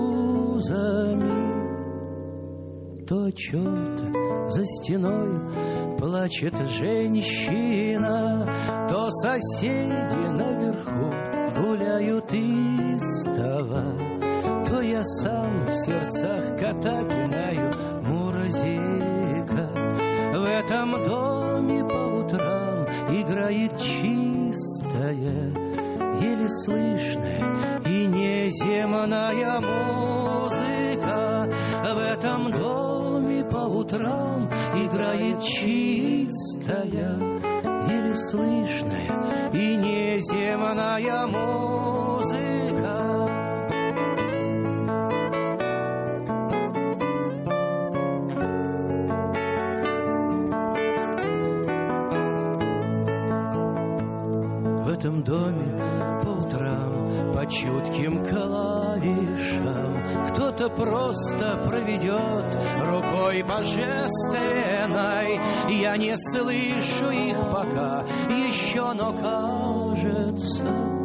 грузами, то о чем-то за стеной плачет женщина, то соседи наверху гуляют истово, то я сам в сердцах кота пинаю муразика. В этом доме по утрам играет чистая, еле слышная и неземная музыка. В этом доме по утрам играет чистая, еле слышная и неземная музыка. В этом доме по утрам по чутким клавишам кто-то просто проведет рукой божественной. Я не слышу их пока еще, но кажется,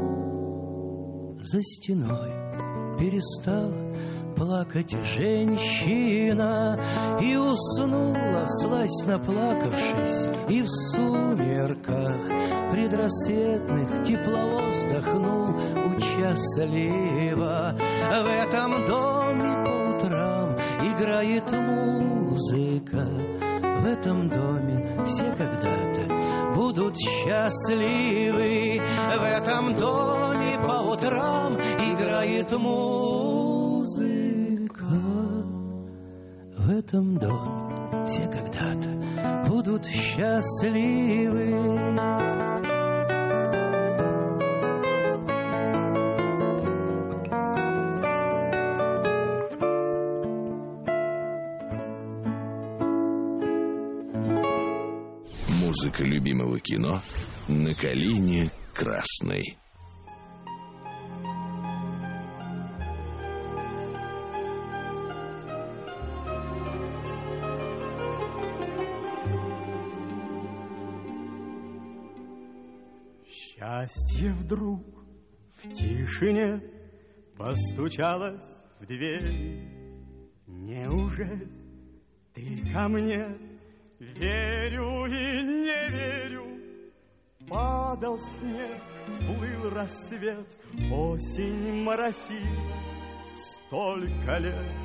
за стеной перестала плакать женщина и уснула, всласть наплакавшись, и в сумерках предрассветных тепло вздохнул участливо. В этом доме по утрам играет музыка, в этом доме все когда-то будут счастливы. В этом доме по утрам играет музыка, в этом доме все когда-то будут счастливы. Музыка любимого кино на «Калине красной». Счастье вдруг в тишине постучалось в дверь. Неужели ты ко мне? Верю и не верю. Падал снег, плыл рассвет, осень моросила. Столько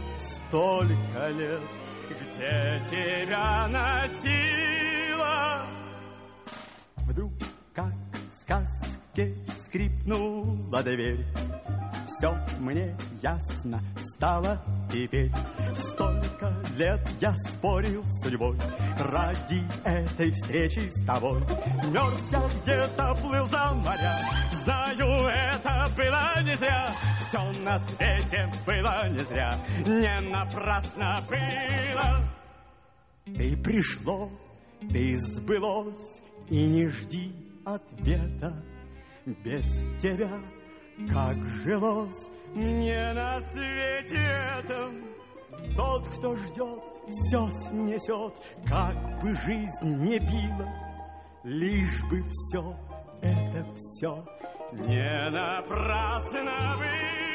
лет, где тебя носила. Вдруг, как в сказке, скрипнула дверь. Все мне ясно стало теперь. Столько лет я спорил с судьбой ради этой встречи с тобой. Мерз я где-то, плыл за моря. Знаю, это было не зря. Все на свете было не зря. Не напрасно было. Ты пришло, ты сбылось, и не жди ответа. Без тебя как жилось мне на свете этом. Тот, кто ждет, все снесет, как бы жизнь не била, лишь бы все это все не напрасно было.